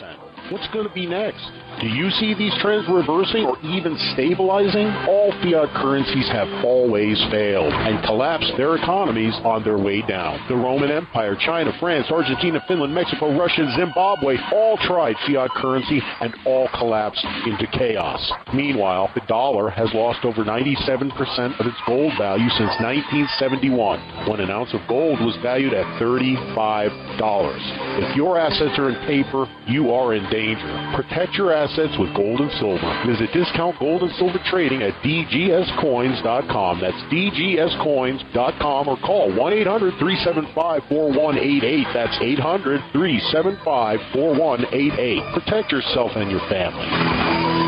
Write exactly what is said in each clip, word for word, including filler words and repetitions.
percent. What's going to be next? Do you see these trends reversing or even stabilizing? All fiat currencies have always failed and collapsed their economies on their way down. The Roman Empire, China, France, Argentina, Finland, Mexico, Russia, Zimbabwe all tried fiat currency and all collapsed into chaos. Meanwhile, the dollar has lost over ninety-seven percent of its gold value since nineteen seventy-one, when an ounce of gold was valued at thirty-five dollars. If your assets are in paper, you are in danger. Protect your assets with gold and silver. Visit Discount Gold and Silver Trading at d g s coins dot com. That's d g s coins dot com, or call one eight hundred, three seven five, four one eight eight. That's eight hundred, three seven five, four one eight eight. Protect yourself and your family.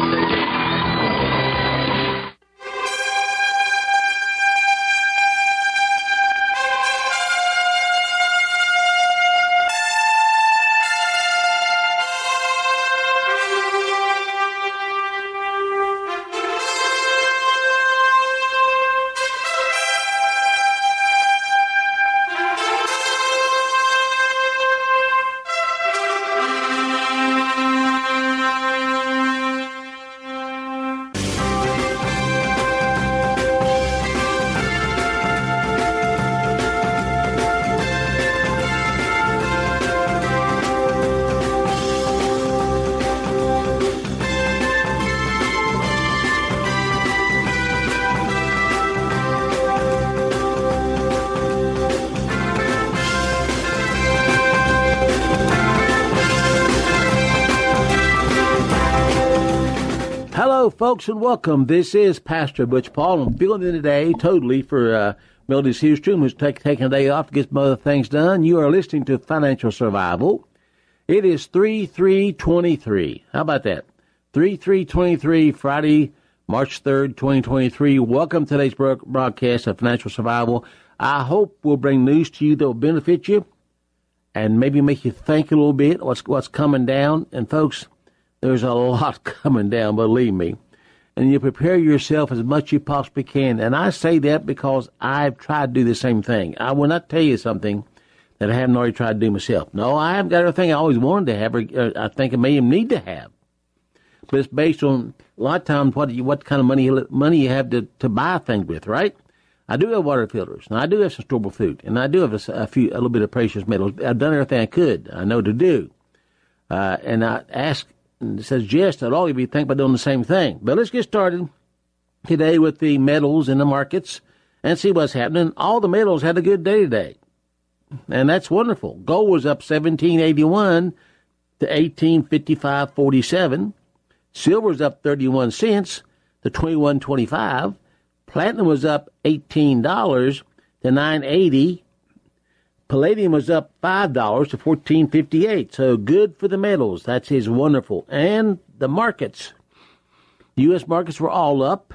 Folks, and welcome. This is Pastor Butch Paul. I'm filling in today totally for uh, Melody Searstrom, who's take, taking a day off to get some other things done. You are listening to Financial Survival. It is three three twenty-three. How about that? three three twenty-three, Friday, March third, twenty twenty-three. Welcome to today's broadcast of Financial Survival. I hope we'll bring news to you that will benefit you and maybe make you think a little bit what's what's coming down. And, folks, there's a lot coming down, believe me. And you prepare yourself as much as you possibly can. And I say that because I've tried to do the same thing. I will not tell you something that I haven't already tried to do myself. No, I haven't got everything I always wanted to have, or I think I may even need to have. But it's based on a lot of times what you, what kind of money money you have to, to buy things with, right? I do have water filters, and I do have some storable food, and I do have a, a few a little bit of precious metals. I've done everything I could. I know to do, uh, and I ask. And it says, yes, I'd all of you think about doing the same thing. But let's get started today with the metals in the markets and see what's happening. All the metals had a good day today, and that's wonderful. Gold was up seventeen eighty-one to eighteen fifty-five forty-seven. Silver was up thirty-one cents to twenty-one twenty-five. Platinum was up eighteen dollars to nine eighty. Palladium was up five dollars to fourteen fifty-eight. So good for the metals. That's is wonderful. And the markets. U S markets were all up.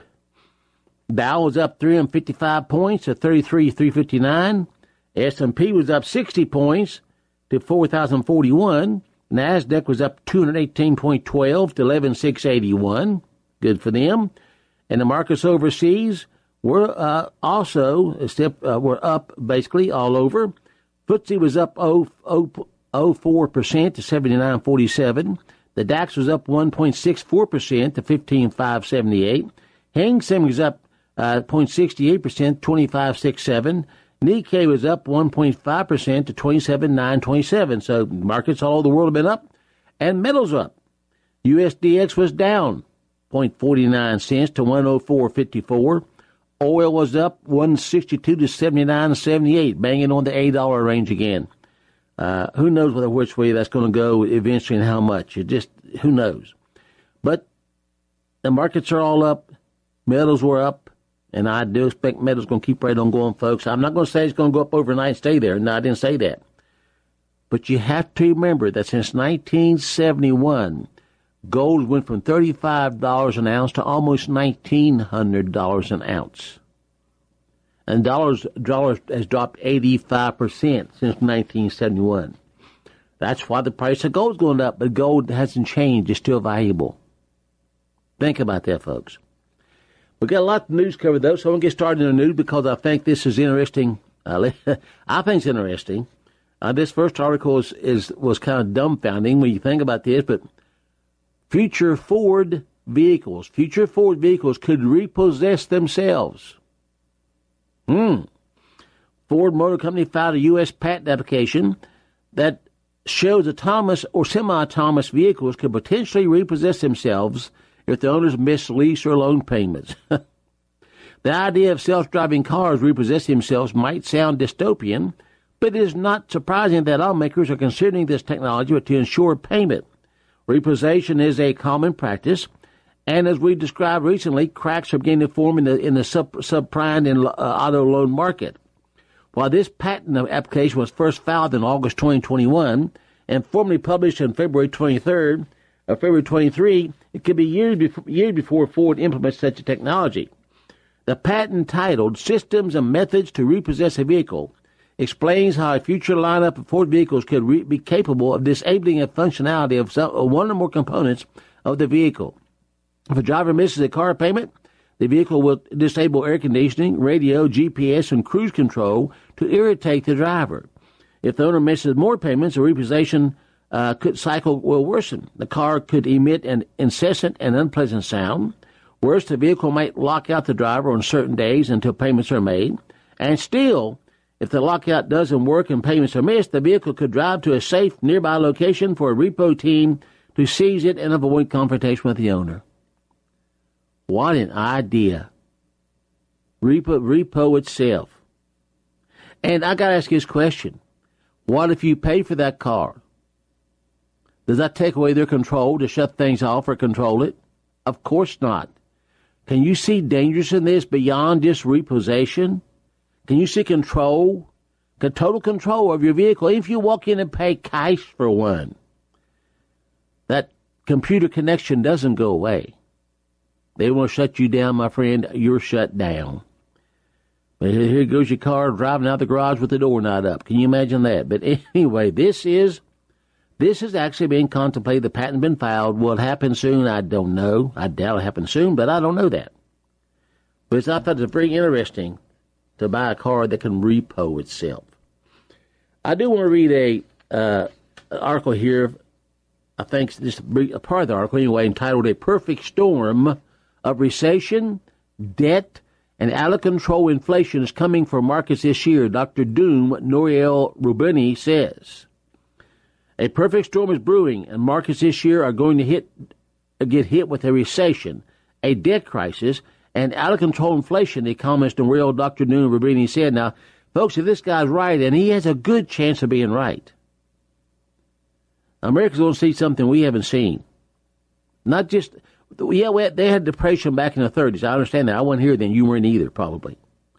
Dow was up three hundred fifty-five points to thirty-three three fifty-nine. S and P was up sixty points to four thousand forty-one. NASDAQ was up two hundred eighteen point one two to eleven six eighty-one. Good for them. And the markets overseas were uh, also a step, uh, were up basically all over. F T S E was up zero point zero four percent to seventy-nine forty-seven. The DAX was up one point six four percent to fifteen five seventy-eight. Hang Seng was up uh, zero point six eight percent, twenty-five sixty-seven. Nikkei was up one point five percent to twenty-seven nine twenty-seven. So markets all over the world have been up, and metals are up. U S D X was down zero point four nine cents to one oh four fifty-four. Oil was up one sixty-two to seventy-nine seventy-eight, banging on the eight dollar range again. Uh, who knows whether which way that's going to go eventually and how much? It just, who knows? But the markets are all up. Metals were up. And I do expect metals going to keep right on going, folks. I'm not going to say it's going to go up overnight and stay there. No, I didn't say that. But you have to remember that since nineteen seventy-one, gold went from thirty-five dollars an ounce to almost nineteen hundred dollars an ounce. And dollars, dollars has dropped eighty-five percent since nineteen seventy-one. That's why the price of gold's going up, but gold hasn't changed. It's still valuable. Think about that, folks. We've got a lot of news covered, though, so I'm going to get started in the news because I think this is interesting. Uh, I think it's interesting. Uh, this first article is, is was kind of dumbfounding when you think about this, but future Ford vehicles, future Ford vehicles could repossess themselves. Hmm. Ford Motor Company filed a U S patent application that shows autonomous or semi-autonomous vehicles could potentially repossess themselves if the owners miss lease or loan payments. The idea of self-driving cars repossessing themselves might sound dystopian, but it is not surprising that automakers are considering this technology to ensure payment. Repossession is a common practice, and as we described recently, cracks are beginning to form in the in the sub, subprime and uh, auto loan market. While this patent application was first filed in August twenty twenty-one and formally published on February twenty-third or February twenty-third, it could be years before, years before Ford implements such a technology. The patent, titled Systems and Methods to Repossess a Vehicle, explains how a future lineup of Ford vehicles could re- be capable of disabling a functionality of some, one or more components of the vehicle. If a driver misses a car payment, the vehicle will disable air conditioning, radio, G P S, and cruise control to irritate the driver. If the owner misses more payments, the repossession uh, could, cycle will worsen. The car could emit an incessant and unpleasant sound. Worse, the vehicle might lock out the driver on certain days until payments are made. And still, if the lockout doesn't work and payments are missed, the vehicle could drive to a safe nearby location for a repo team to seize it and avoid confrontation with the owner. What an idea. Repo, repo itself. And I got to ask you this question. What if you pay for that car? Does that take away their control to shut things off or control it? Of course not. Can you see dangers in this beyond just repossession? Can you see control, total control of your vehicle? If you walk in and pay cash for one, that computer connection doesn't go away. They want to shut you down, my friend. You're shut down. But here goes your car driving out the garage with the door not up. Can you imagine that? But anyway, this is this is actually being contemplated. The patent been filed. Will it happen soon? I don't know. I doubt it'll happen soon, but I don't know that. But it's, I thought it's very interesting to buy a car that can repo itself. I do want to read a uh, an article here. I think just a part of the article anyway, entitled "A Perfect Storm of Recession, Debt, and out-of-control inflation is coming for markets this year," Doctor Doom Nouriel Roubini says. A perfect storm is brewing, and markets this year are going to hit get hit with a recession, a debt crisis, and out-of-control inflation, the economist Nouriel Doctor Doom Roubini said. Now, folks, if this guy's right, and he has a good chance of being right, America's going to see something we haven't seen. Not just... Yeah, we had, they had depression back in the thirties. I understand that. I wasn't here then. You weren't either, probably.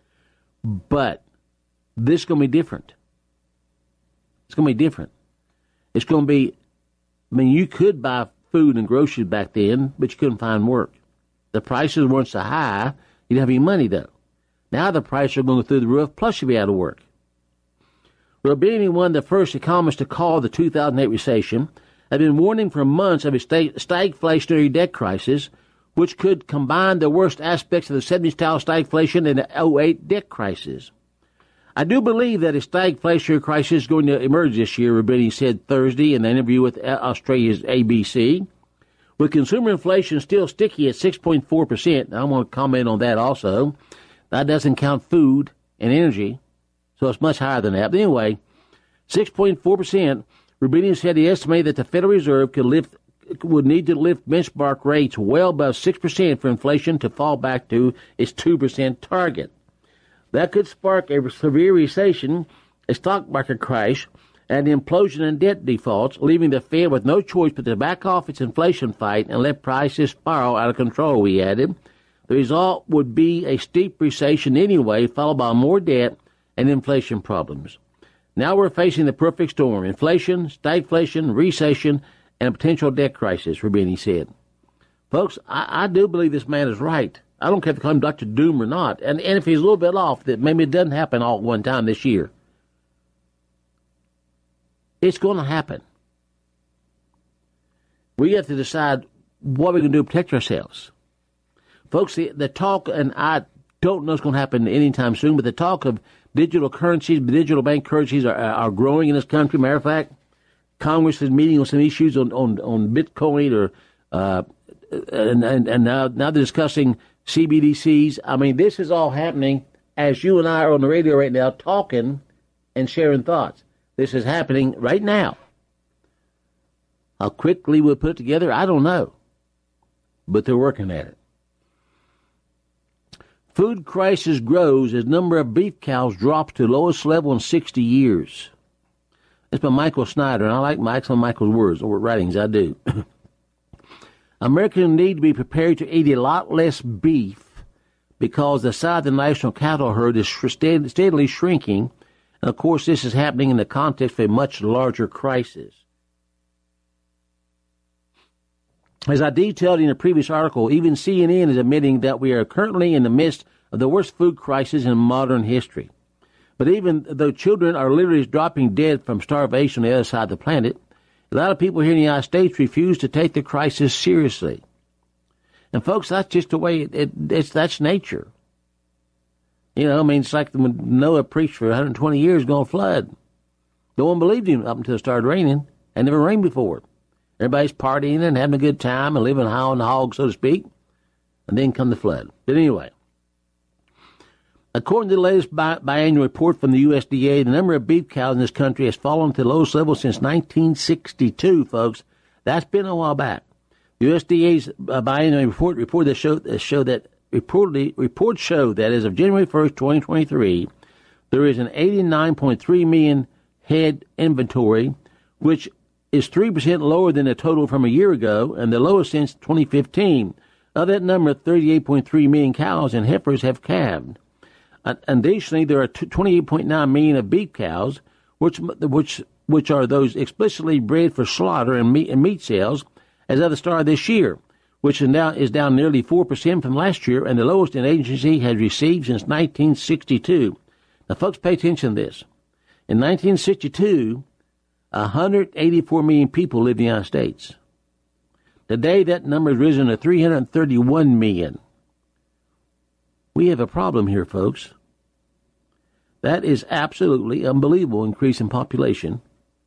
But this is going to be different. It's going to be different. It's going to be, I mean, you could buy food and groceries back then, but you couldn't find work. The prices weren't so high. You didn't have any money, though. Now the prices are going through the roof, plus you'll be out of work. Roubini, one of the first economists to call the two thousand eight recession, have been warning for months of a stagflationary debt crisis, which could combine the worst aspects of the seventies-style stagflation and the oh eight debt crisis. I do believe that a stagflationary crisis is going to emerge this year, Roubini said Thursday in an interview with Australia's A B C. With consumer inflation still sticky at six point four percent, I want to comment on that also. That doesn't count food and energy, so it's much higher than that. But anyway, six point four percent. Roubini said he estimated that the Federal Reserve could lift, would need to lift benchmark rates well above six percent for inflation to fall back to its two percent target. That could spark a severe recession, a stock market crash, and an implosion in debt defaults, leaving the Fed with no choice but to back off its inflation fight and let prices spiral out of control, he added. The result would be a steep recession anyway, followed by more debt and inflation problems. Now we're facing the perfect storm: inflation, stagflation, recession, and a potential debt crisis, Roubini said. Folks, I, I do believe this man is right. I don't care if they call him Doctor Doom or not. And, and if he's a little bit off, that maybe it doesn't happen all at one time this year. It's going to happen. We have to decide what we're going to do to protect ourselves. Folks, the, the talk, and I don't know it's going to happen anytime soon, but the talk of Digital currencies, digital bank currencies are, are growing in this country. Matter of fact, Congress is meeting on some issues on, on, on Bitcoin, or uh, and, and, and now, now they're discussing C B D Cs. I mean, this is all happening as you and I are on the radio right now talking and sharing thoughts. This is happening right now. How quickly we'll put it together, I don't know. But they're working at it. Food crisis grows as number of beef cows drops to lowest level in sixty years. It's by Michael Snyder, and I like Mike, some of Michael's words or writings. I do. Americans need to be prepared to eat a lot less beef because the size of the national cattle herd is steadily shrinking. And, of course, this is happening in the context of a much larger crisis. As I detailed in a previous article, even C N N is admitting that we are currently in the midst of the worst food crisis in modern history. But even though children are literally dropping dead from starvation on the other side of the planet, a lot of people here in the United States refuse to take the crisis seriously. And, folks, that's just the way it, it, it's, that's nature. You know, I mean, it's like when Noah preached for one hundred twenty years, going to flood. No one believed him up until it started raining, and never rained before. Everybody's partying and having a good time and living high on the hog, so to speak. And then come the flood. But anyway, according to the latest bi- biannual report from the U S D A, the number of beef cows in this country has fallen to the lowest level since nineteen sixty-two, folks. That's been a while back. The U S D A's uh, biannual report report that show, uh, show that reportedly reports show that as of January first, twenty twenty-three, there is an eighty-nine point three million head inventory, which is three percent lower than the total from a year ago and the lowest since twenty fifteen. Of that number, thirty-eight point three million cows and heifers have calved. Additionally, there are twenty-eight point nine million of beef cows, which which which are those explicitly bred for slaughter and meat, and meat sales, as of the start of this year, which is now is down nearly four percent from last year and the lowest an agency has received since nineteen sixty-two. Now, folks, pay attention to this. In nineteen sixty-two, one hundred eighty-four million people lived in the United States. Today, that number has risen to three hundred thirty-one million. We have a problem here, folks. That is absolutely unbelievable increase in population.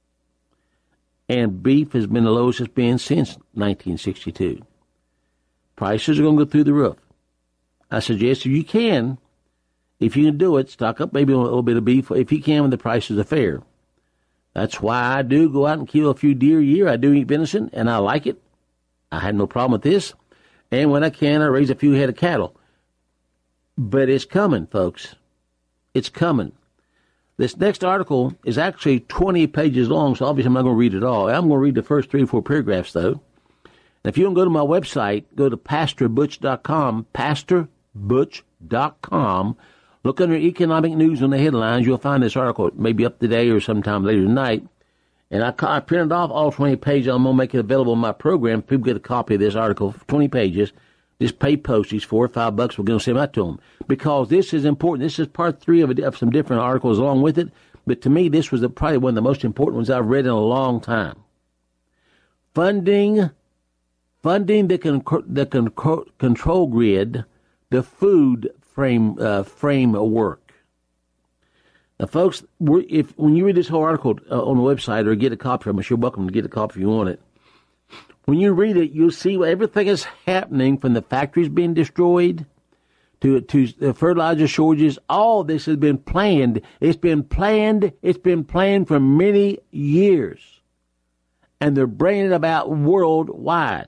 And beef has been the lowest it's been since nineteen sixty-two. Prices are going to go through the roof. I suggest if you can, if you can do it, stock up maybe a little bit of beef if you can when the prices are fair. That's why I do go out and kill a few deer a year. I do eat venison, and I like it. I had no problem with this. And when I can, I raise a few head of cattle. But it's coming, folks. It's coming. This next article is actually twenty pages long, so obviously I'm not going to read it all. I'm going to read the first three or four paragraphs, though. And if you don't go to my website, go to pastor butch dot com, pastor butch dot com. Look under economic news on the headlines. You'll find this article maybe up today or sometime later tonight. And I, I printed off all twenty pages. I'm going to make it available on my program. People get a copy of this article, twenty pages. Just pay postage, four or five bucks. We're going to send that to them. Because this is important. This is part three of, a, of some different articles along with it. But to me, this was the, probably one of the most important ones I've read in a long time. Funding, funding the, con, the con, control grid, the food frame uh, framework. Now, folks, we're, if when you read this whole article uh, on the website or get a copy from us, you're welcome to get a copy if you want it. When you read it, you'll see everything is happening from the factories being destroyed to to the fertilizer shortages. All this has been planned. It's been planned. It's been planned for many years. And they're bringing it about worldwide.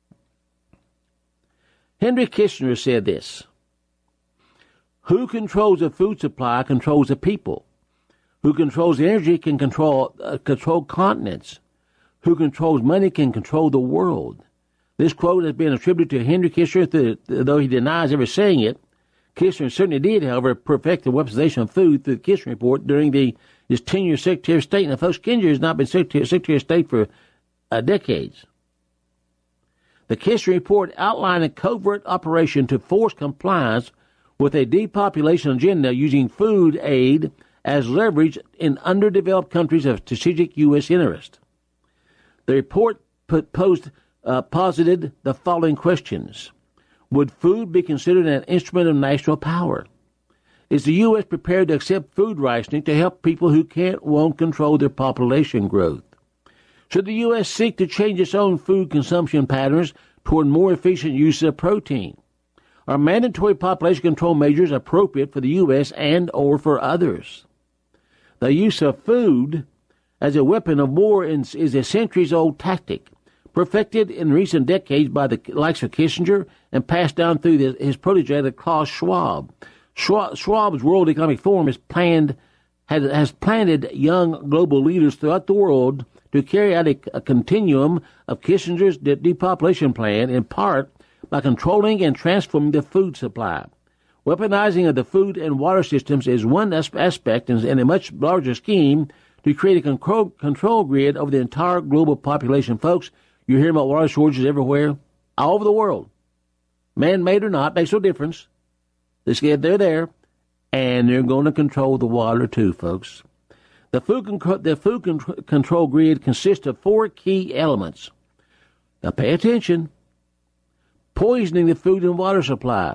Henry Kissinger said this: who controls the food supply controls the people. Who controls the energy can control uh, control continents. Who controls money can control the world. This quote has been attributed to Henry Kissinger, though he denies ever saying it. Kissinger certainly did, however, perfect the weaponization of food through the Kissinger Report during the, his tenure as Secretary of State. Now, folks, Kissinger has not been Secretary, Secretary of State for uh, decades. The Kissinger Report outlined a covert operation to force compliance with a depopulation agenda using food aid as leverage in underdeveloped countries of strategic U S interest. The report put, posed, uh, posited the following questions. Would food be considered an instrument of national power? Is the U S prepared to accept food rationing to help people who can't, won't control their population growth? Should the U S seek to change its own food consumption patterns toward more efficient use of protein? Are mandatory population control measures appropriate for the U S and or for others? The use of food as a weapon of war is a centuries-old tactic, perfected in recent decades by the likes of Kissinger and passed down through the, his protege, Klaus Schwab. Schwab. Schwab's World Economic Forum has planned has, has planted young global leaders throughout the world to carry out a, a continuum of Kissinger's de- depopulation plan, in part by controlling and transforming the food supply. Weaponizing of the food and water systems is one as- aspect in, in a much larger scheme to create a control, control grid over the entire global population. Folks, you're hearing about water shortages everywhere, all over the world. Man-made or not, makes no difference. They're there, and they're going to control the water too, folks. The food, con- the food con- control grid consists of four key elements. Now pay attention. Poisoning the food and water supply.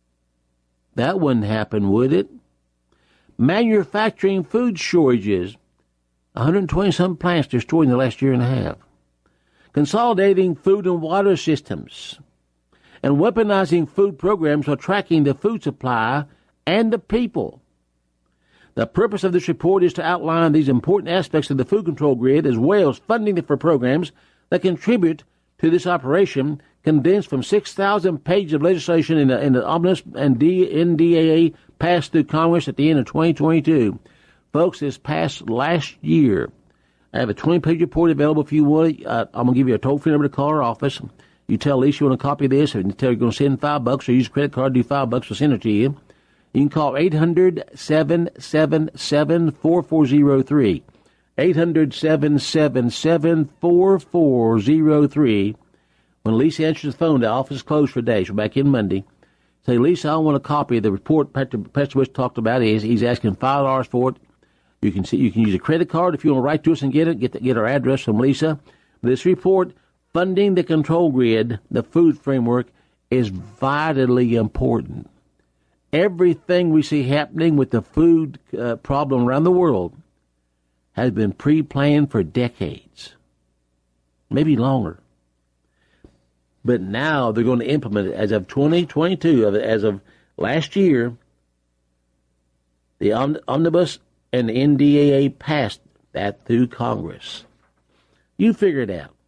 That wouldn't happen, would it? Manufacturing food shortages. one hundred twenty some plants destroyed in the last year and a half. Consolidating food and water systems. And weaponizing food programs while tracking the food supply and the people. The purpose of this report is to outline these important aspects of the food control grid, as well as funding for programs that contribute to this operation, condensed from six thousand pages of legislation in the, in the Omnibus and N D A A passed through Congress at the end of twenty twenty-two. Folks, this passed last year. I have a twenty-page report available if you want it. Uh, I'm going to give you a toll-free number to call our office. You tell Lisa you want a copy of this, and you tell her you're going to send five bucks, or use a credit card, do five bucks, we'll send it to you. You can call eight hundred, seven seven seven, four four zero three. eight hundred, seven seven seven, four four zero three. When Lisa answers the phone, the office is closed for a day. She'll be back in Monday. Say, Lisa, I want a copy of the report Pastor, Pastor Bush talked about. He's, he's asking five dollars for it. You can see, you can use a credit card if you want to write to us and get it. Get the, get our address from Lisa. This report, Funding the Control Grid, the food framework, is vitally important. Everything we see happening with the food uh, problem around the world has been pre-planned for decades, maybe longer. But now they're going to implement it as of twenty twenty-two, as of last year. The Omnibus and the N D A A passed that through Congress. You figure it out.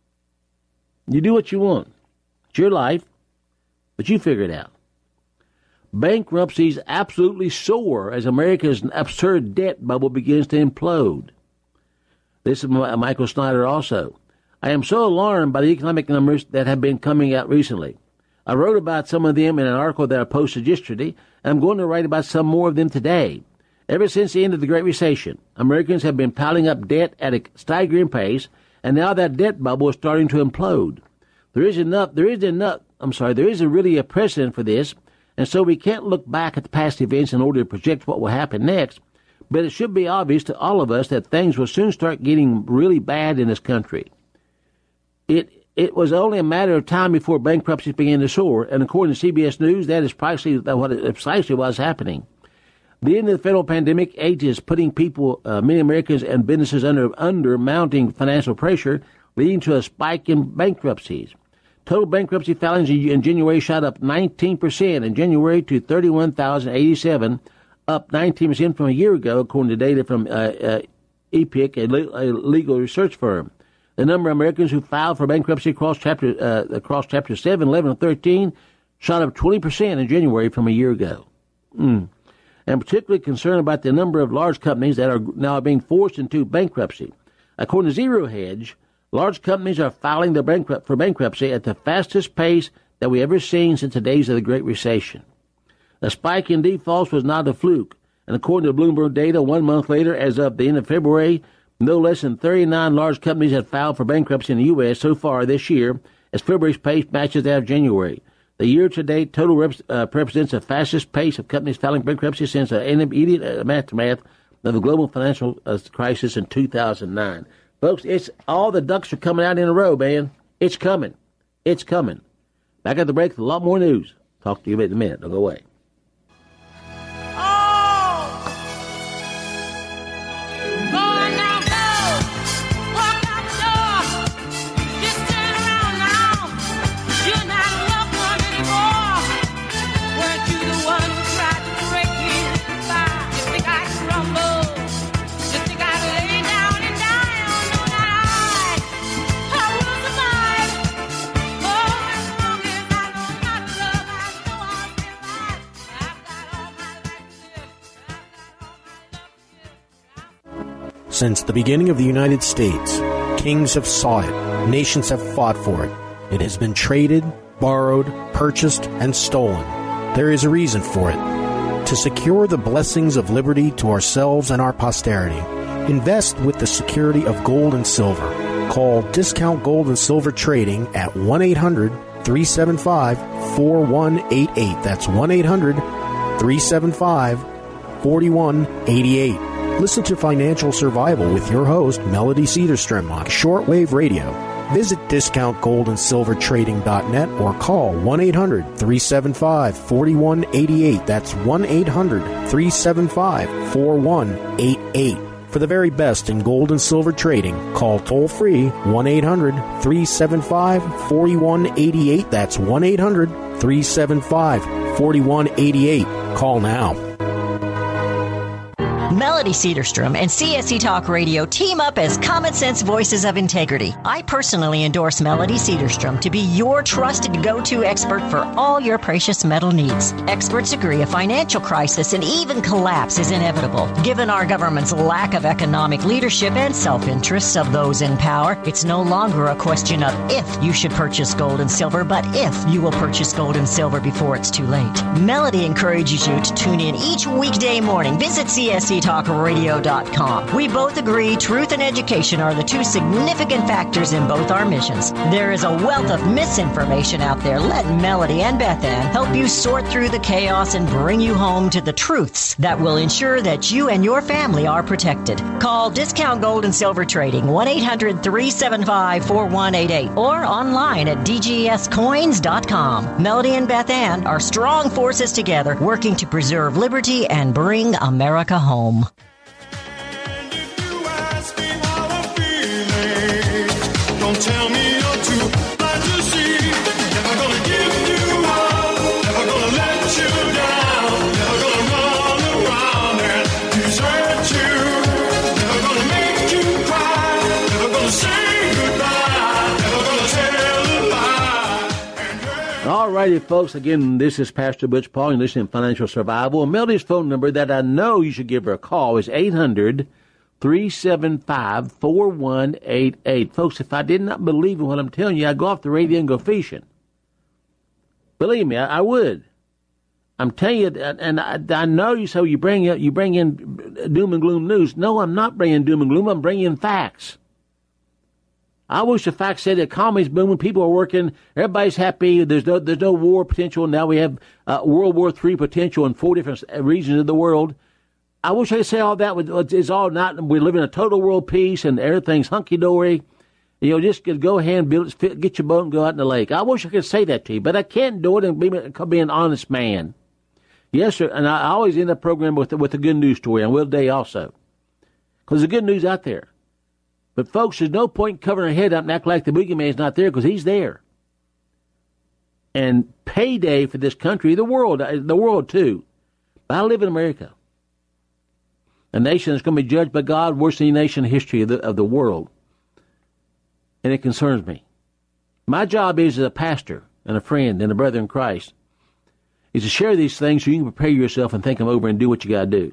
You do what you want. It's your life, but you figure it out. Bankruptcies absolutely soar as America's absurd debt bubble begins to implode. This is Michael Snyder also. I am so alarmed by the economic numbers that have been coming out recently. I wrote about some of them in an article that I posted yesterday, and I'm going to write about some more of them today. Ever since the end of the Great Recession, Americans have been piling up debt at a staggering pace, and now that debt bubble is starting to implode. There is enough, there is enough, I'm sorry, there isn't really a precedent for this, and so we can't look back at the past events in order to project what will happen next, but it should be obvious to all of us that things will soon start getting really bad in this country. It it was only a matter of time before bankruptcies began to soar, and according to C B S News, that is precisely what precisely what's happening. The end of the federal pandemic age is putting people, uh, many Americans and businesses under under mounting financial pressure, leading to a spike in bankruptcies. Total bankruptcy filings in January shot up nineteen percent in January to thirty-one thousand eighty-seven, up nineteen percent from a year ago, according to data from uh, uh, E P I C, a, le- a legal research firm. The number of Americans who filed for bankruptcy across chapter uh, across chapter seven, eleven, and thirteen shot up twenty percent in January from a year ago. Mm. I'm particularly concerned about the number of large companies that are now being forced into bankruptcy. According to Zero Hedge, large companies are filing their bankrupt for bankruptcy at the fastest pace that we ever seen since the days of the Great Recession. The spike in defaults was not a fluke, and according to Bloomberg data, one month later, as of the end of February, no less than thirty-nine large companies had filed for bankruptcy in the U S so far this year, as February's pace matches that of January. The year-to-date total reps, uh, represents the fastest pace of companies filing bankruptcy since the immediate aftermath of the global financial uh, crisis in two thousand nine. Folks, it's all the ducks are coming out in a row, man. It's coming. It's coming. Back at the break with a lot more news. Talk to you in a minute. Don't go away. Oh! Since the beginning of the United States, kings have sought it, nations have fought for it. It has been traded, borrowed, purchased, and stolen. There is a reason for it. To secure the blessings of liberty to ourselves and our posterity, invest with the security of gold and silver. Call Discount Gold and Silver Trading at one eight hundred three seven five four one eight eight. That's one eight hundred three seven five four one eight eight. Listen to Financial Survival with your host, Melody Cedarstrom, on shortwave radio. Visit discount gold and silver trading dot net or call one eight hundred three seven five four one eight eight. That's one eight hundred three seven five four one eight eight. For the very best in gold and silver trading, call toll-free one eight hundred three seven five four one eight eight. That's one eight hundred three seven five four one eight eight. Call now. Melody Cedarstrom and C S E Talk Radio team up as common sense voices of integrity. I personally endorse Melody Cedarstrom to be your trusted go-to expert for all your precious metal needs. Experts agree a financial crisis and even collapse is inevitable. Given our government's lack of economic leadership and self-interests of those in power, it's no longer a question of if you should purchase gold and silver, but if you will purchase gold and silver before it's too late. Melody encourages you to tune in each weekday morning. Visit C S E talk radio dot com. We both agree truth and education are the two significant factors in both our missions. There is a wealth of misinformation out there. Let Melody and Beth Ann help you sort through the chaos and bring you home to the truths that will ensure that you and your family are protected. Call Discount Gold and Silver Trading one eight hundred three seven five four one eight eight or online at d g s coins dot com. Melody and Beth Ann are strong forces together working to preserve liberty and bring America home. Don't tell me you're too blind to see. Never gonna give you up, never gonna let you down, never gonna run around and desert you, never gonna make you cry, never gonna say goodbye, never gonna tell a lie. All righty, folks. Again, this is Pastor Butch Paul. You're listening to Financial Survival. Melody's phone number that I know you should give her a call is eight hundred three seven five four one eight eight. Folks, if I did not believe in what I'm telling you, I'd go off the radio and go fishing. Believe me, I, I would. I'm telling you, and I, I know you, so you bring, you bring in doom and gloom news. No, I'm not bringing doom and gloom. I'm bringing in facts. I wish the facts said the economy's booming, people are working, everybody's happy, there's no, there's no war potential. Now we have uh, World War Three potential in four different regions of the world. I wish I could say all that is all not, we live in a total world peace and everything's hunky-dory. You know, just go ahead and build, get your boat and go out in the lake. I wish I could say that to you, but I can't do it and be, be an honest man. Yes, sir, and I always end the program with, with a good news story, and will today also. Because there's good news out there. But, folks, there's no point covering our head up and act like the boogeyman's not there, because he's there. And payday for this country, the world, the world too. But I live in America. A nation that's going to be judged by God, worse than any nation in history of the, of the world. And it concerns me. My job is as a pastor and a friend and a brother in Christ is to share these things so you can prepare yourself and think them over and do what you got to do.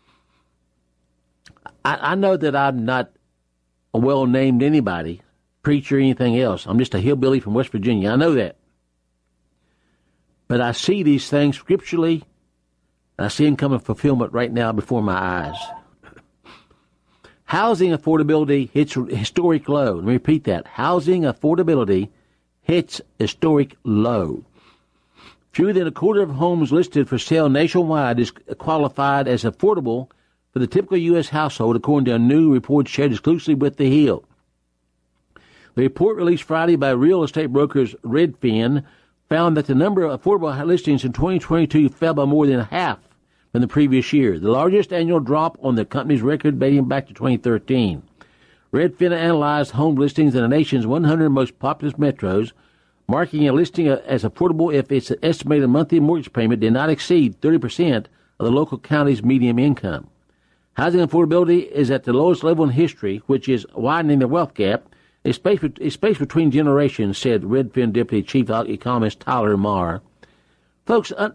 I, I know that I'm not a well-named anybody, preacher or anything else. I'm just a hillbilly from West Virginia. I know that. But I see these things scripturally. I see them coming fulfillment right now before my eyes. Housing affordability hits historic low. Let me repeat that. Housing affordability hits historic low. Fewer than a quarter of homes listed for sale nationwide is qualified as affordable for the typical U S household, according to a new report shared exclusively with The Hill. The report released Friday by real estate brokers Redfin found that the number of affordable listings in twenty twenty-two fell by more than half from the previous year, the largest annual drop on the company's record dating back to twenty thirteen. Redfin analyzed home listings in the nation's one hundred most populous metros, marking a listing as affordable if its estimated monthly mortgage payment did not exceed thirty percent of the local county's median income. Housing affordability is at the lowest level in history, which is widening the wealth gap. A space, a space between generations, said Redfin Deputy Chief Economist Tyler Marr. Folks, uh,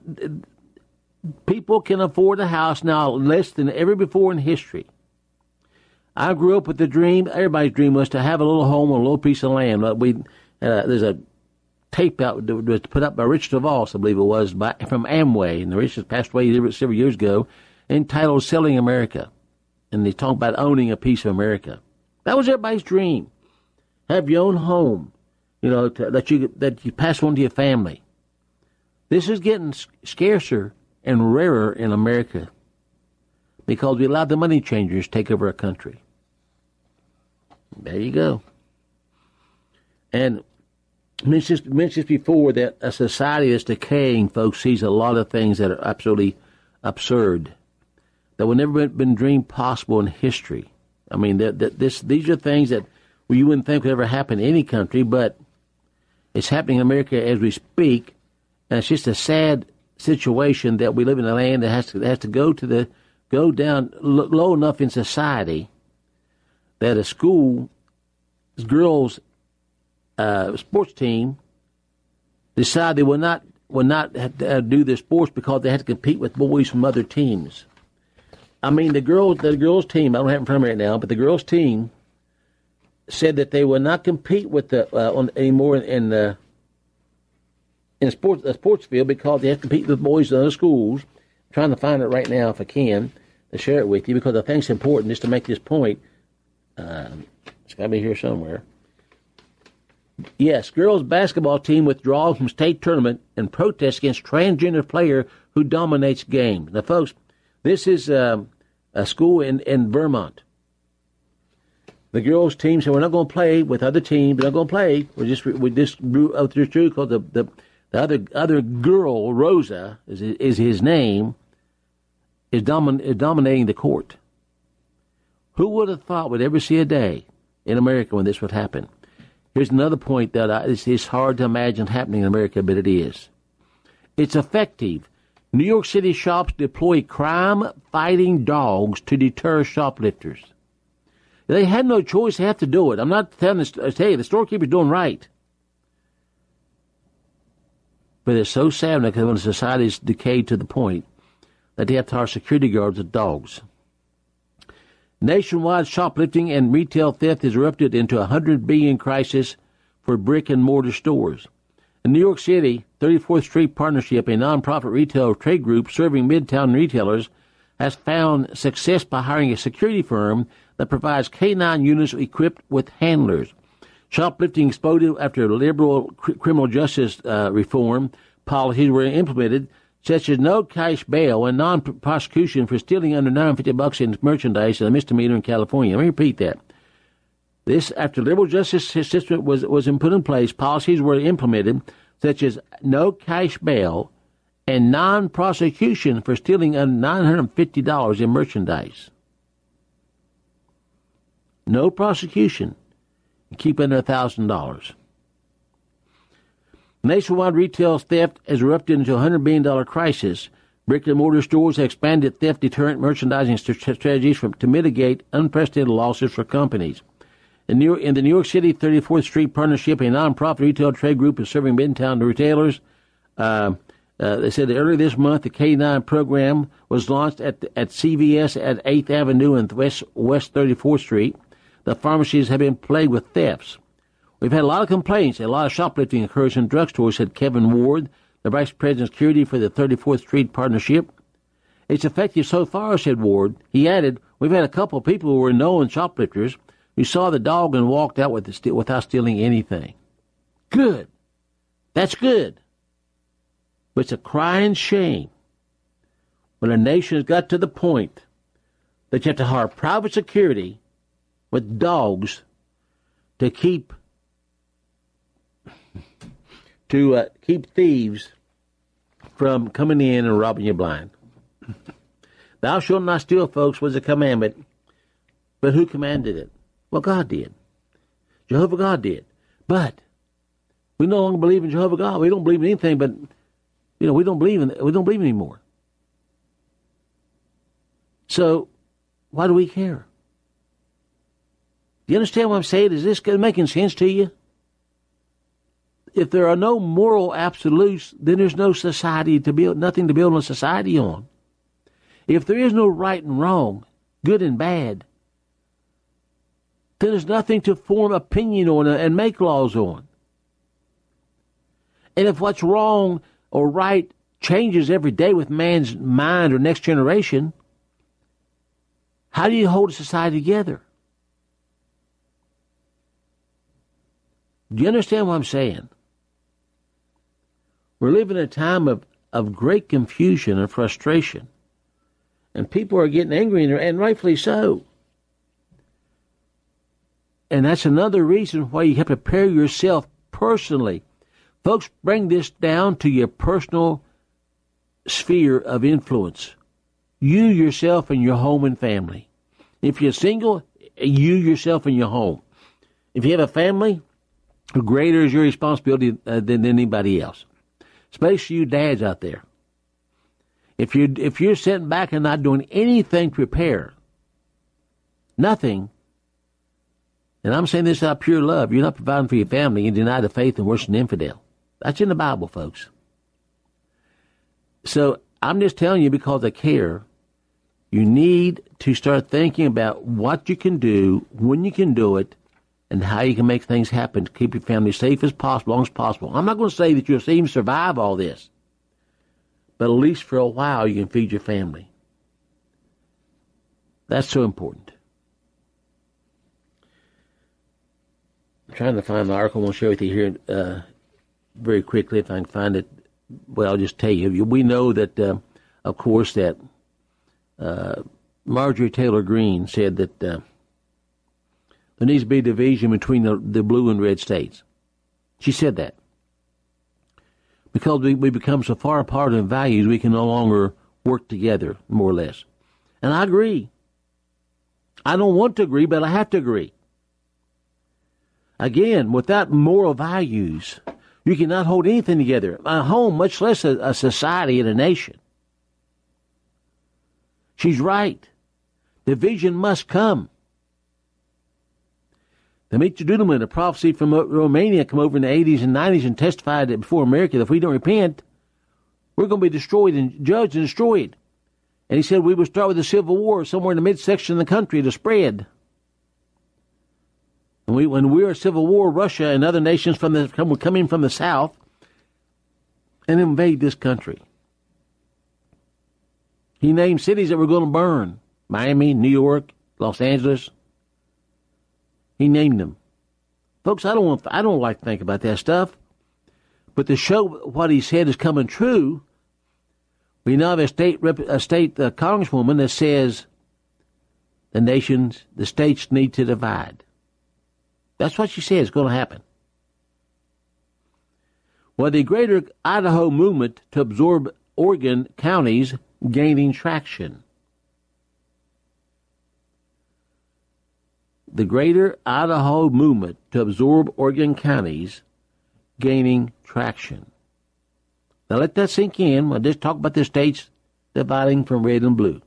people can afford a house now less than ever before in history. I grew up with the dream. Everybody's dream was to have a little home on a little piece of land. We uh, there's a tape out that was put up by Rich DeVos, I believe it was, by, from Amway, and the Rich passed away several years ago, entitled "Selling America," and they talk about owning a piece of America. That was everybody's dream. Have your own home, you know, to, that you that you pass on to your family. This is getting scarcer and rarer in America because we allowed the money changers to take over our country. There you go. And I mentioned, mentioned before that a society that's decaying, folks, sees a lot of things that are absolutely absurd, that would never been, been dreamed possible in history. I mean, that, that this these are things that well, you wouldn't think would ever happen in any country, but it's happening in America as we speak. And it's just a sad situation that we live in a land that has to that has to go to the go down low enough in society that a school girls uh, sports team decide they will not will not have to, uh, do their sports because they have to compete with boys from other teams. I mean, the girls the girls team I don't have it in front of me right now, but the girls team said that they will not compete with the uh, on anymore in the. in a sports, a sports field because they have to compete with boys in other schools. I'm trying to find it right now if I can to share it with you because I think it's important just to make this point. Um, it's got to be here somewhere. Yes, girls basketball team withdraws from state tournament and protests against transgender player who dominates game. Now, folks, this is um, a school in, in Vermont. The girls team said we're not going to play with other teams. We're not going to play. We just we just grew up through because the the The other other girl, Rosa, is is his name, is, domin, is dominating the court. Who would have thought we'd ever see a day in America when this would happen? Here's another point that I, it's, it's hard to imagine happening in America, but it is. It's effective. New York City shops deploy crime-fighting dogs to deter shoplifters. They had no choice; they have to do it. I'm not telling this, I tell you, the storekeeper's doing right. But it's so sad because when society's decayed to the point that they have to hire security guards with dogs. Nationwide shoplifting and retail theft has erupted into a one hundred billion dollars crisis for brick-and-mortar stores. In New York City, thirty-fourth Street Partnership, a nonprofit retail trade group serving Midtown retailers, has found success by hiring a security firm that provides K nine units equipped with handlers. Shoplifting exploded after liberal cr- criminal justice uh, reform policies were implemented, such as no cash bail and non-prosecution for stealing under nine hundred fifty bucks in merchandise and a misdemeanor in California. Let me repeat that. This, after liberal justice system was was put in place, policies were implemented, such as no cash bail and non-prosecution for stealing under nine hundred fifty dollars in merchandise. No prosecution. Keep under one thousand dollars. Nationwide retail theft has erupted into a one hundred billion dollars crisis. Brick-and-mortar stores have expanded theft deterrent merchandising strategies from, to mitigate unprecedented losses for companies. In, New York, in the New York City thirty-fourth Street Partnership, a nonprofit retail trade group is serving Midtown retailers. Uh, uh, they said that earlier this month, the K nine program was launched at at C V S at eighth Avenue and West, West thirty-fourth Street. The pharmacies have been plagued with thefts. We've had a lot of complaints. A lot of shoplifting occurs in drugstores, said Kevin Ward, the Vice President of Security for the thirty-fourth Street Partnership. It's effective so far, said Ward. He added, we've had a couple of people who were known shoplifters who saw the dog and walked out with the, without stealing anything. Good. That's good. But it's a crying shame when a nation has got to the point that you have to hire private security with dogs to keep to uh, keep thieves from coming in and robbing you blind. Thou shalt not steal, folks, was a commandment, but who commanded it? Well, God did. Jehovah God did. But we no longer believe in Jehovah God. We don't believe in anything, but you know we don't believe in we don't believe anymore. So why do we care? Do you understand what I'm saying? Is this making sense to you? If there are no moral absolutes, then there's no society to build, nothing to build a society on. If there is no right and wrong, good and bad, Then there's nothing to form opinion on and make laws on. And if what's wrong or right changes every day with man's mind or next generation, how do you hold a society together? Do you understand what I'm saying? We're living in a time of, of great confusion and frustration. And people are getting angry, and rightfully so. And that's another reason why you have to prepare yourself personally. Folks, bring this down to your personal sphere of influence. You, yourself, and your home and family. If you're single, you, yourself, and your home. If you have a family, greater is your responsibility uh, than anybody else. Especially you dads out there. If you if you're sitting back and not doing anything to prepare, nothing, and I'm saying this out of pure love, you're not providing for your family, you deny the faith and worse than infidel. That's in the Bible, folks. So I'm just telling you because I care, you need to start thinking about what you can do, when you can do it, and how you can make things happen to keep your family safe as possible, as long as possible. I'm not going to say that you'll even survive all this, but at least for a while you can feed your family. That's so important. I'm trying to find the article I want to share with you here uh, very quickly, if I can find it. Well, I'll just tell you. We know that, uh, of course, that uh, Marjorie Taylor Greene said that uh, there needs to be a division between the, the blue and red states. She said that. Because we, we become so far apart in values, we can no longer work together, more or less. And I agree. I don't want to agree, but I have to agree. Again, without moral values, you cannot hold anything together. A home, much less a, a society and a nation. She's right. Division must come. Demetri Duduman, a prophecy from Romania, come over in the eighties and nineties and testified that before America that if we don't repent, we're going to be destroyed and judged and destroyed. And he said we would start with a civil war somewhere in the midsection of the country to spread. And we, when we were a civil war, Russia and other nations from the come, were coming from the south and invade this country. He named cities that were going to burn: Miami, New York, Los Angeles. He named them. Folks, I don't want, I don't like to think about that stuff. But to show what he said is coming true, we now have a state a state uh, congresswoman that says the nations, the states need to divide. That's what she says is going to happen. Well, the Greater Idaho movement to absorb Oregon counties gaining traction. The Greater Idaho movement to absorb Oregon counties gaining traction. Now let that sink in. We'll just talk about the states dividing from red and blue.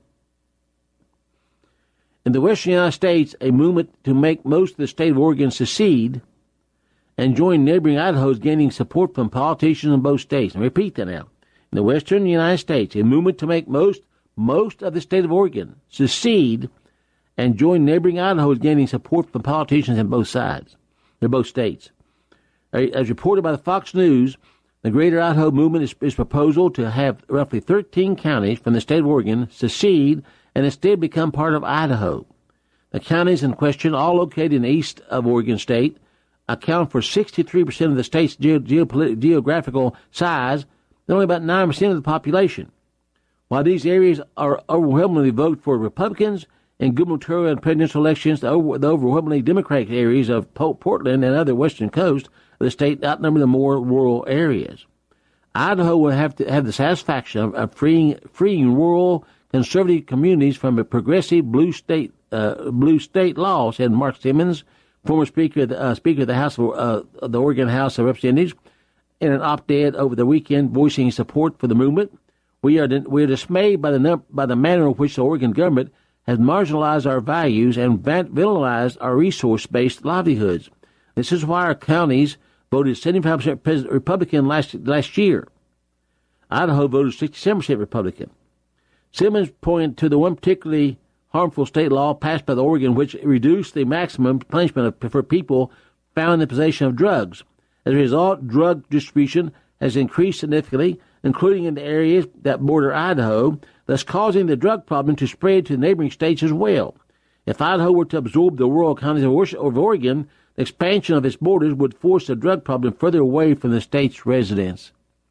In the western United States, a movement to make most of the state of Oregon secede and join neighboring Idaho is gaining support from politicians in both states. And repeat that now. In the western United States, a movement to make most most of the state of Oregon secede and join neighboring Idaho is gaining support from politicians in both sides, in both states. As reported by the Fox News, the Greater Idaho movement is, is proposal to have roughly thirteen counties from the state of Oregon secede and instead become part of Idaho. The counties in question, all located in the east of Oregon State, account for sixty-three percent of the state's ge- geopolit- geographical size and only about nine percent of the population. While these areas are overwhelmingly vote for Republicans, in gubernatorial and presidential elections, the, over, the overwhelmingly Democratic areas of Portland and other western coast of the state outnumber the more rural areas. Idaho will have to have the satisfaction of, of freeing, freeing rural conservative communities from a progressive blue state uh, blue state law, said Mark Simmons, former Speaker of the, uh, Speaker of the House of, uh, of the Oregon House of Representatives, in an op-ed over the weekend voicing support for the movement. We are we are dismayed by the by the manner in which the Oregon government has marginalized our values and vandalized our resource-based livelihoods. This is why our counties voted seventy-five percent Republican last last year. Idaho voted sixty-seven percent Republican. Simmons pointed to the one particularly harmful state law passed by the Oregon, which reduced the maximum punishment of, for people found in possession of drugs. As a result, drug distribution has increased significantly, including in the areas that border Idaho, thus causing the drug problem to spread to neighboring states as well. If Idaho were to absorb the rural counties of Oregon, the expansion of its borders would force the drug problem further away from the state's residents.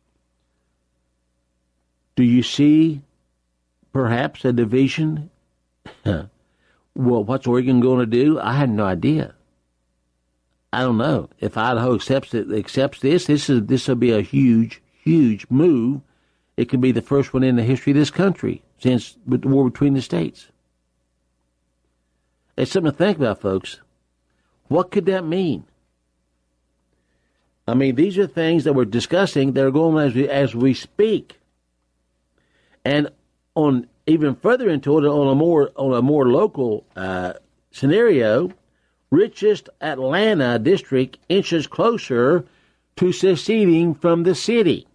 Do you see perhaps a division? Well, what's Oregon going to do? I have no idea. I don't know. If Idaho accepts it, accepts this, this is this will be a huge, huge move. It could be the first one in the history of this country since the war between the states. It's something to think about, folks. What could that mean? I mean, these are things that we're discussing that are going on as we, as we speak. And on even further into it, on a more on a more local uh, scenario, richest Atlanta district inches closer to seceding from the city.